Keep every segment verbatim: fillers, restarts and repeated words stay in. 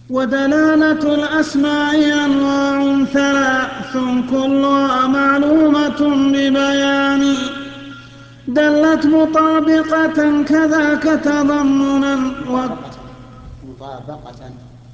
ودلالة الأسماء أنواع ثلاث كلها معلومة ببيان. دلت مطابقة كذاك تضمنا مطابقة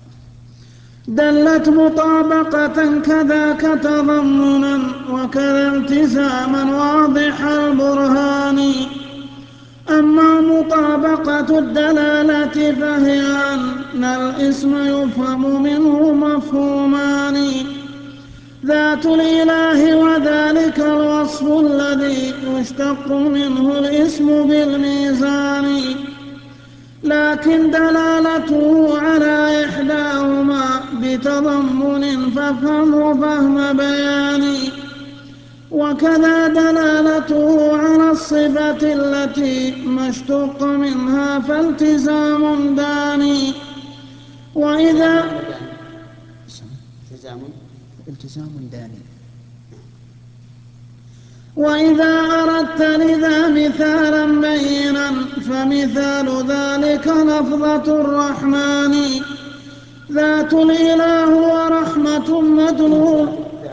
دلت مطابقة كذاك تضمنا وكذا التزاما واضح البرهان. أما مطابقة الدلالة فهي أن الاسم يفهم منه مفهومان: ذات الإله وذلك الوصف الذي يشتق منه الاسم بالميزان. لكن دلالته على إحداهما بتضمن فافهمه فهم بيان. وكذا دلالته على الصفة التي ما اشتق منها فالتزام داني. وإذا التزام داني وإذا أردت لذا مثالا بينا فمثال ذلك لفظة الرحمن. ذات الإله ورحمة مدلول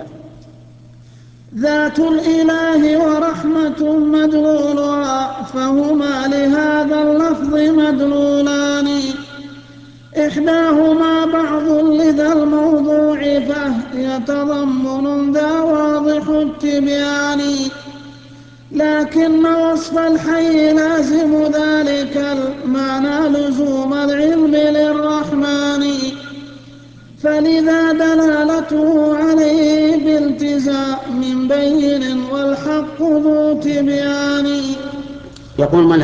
ذات الإله ورحمة مدلولها فهما لهذا اللفظ مدلولان. إحداهما بعض لذا الموضوع فهي تضمن ذا واضح التبيان. لكن وصف الحي لازم ذلك المعنى لزوم العلم للرحمن. فلذا دلالته عليه بالتزام بين والحق ذو تبيان. يقول من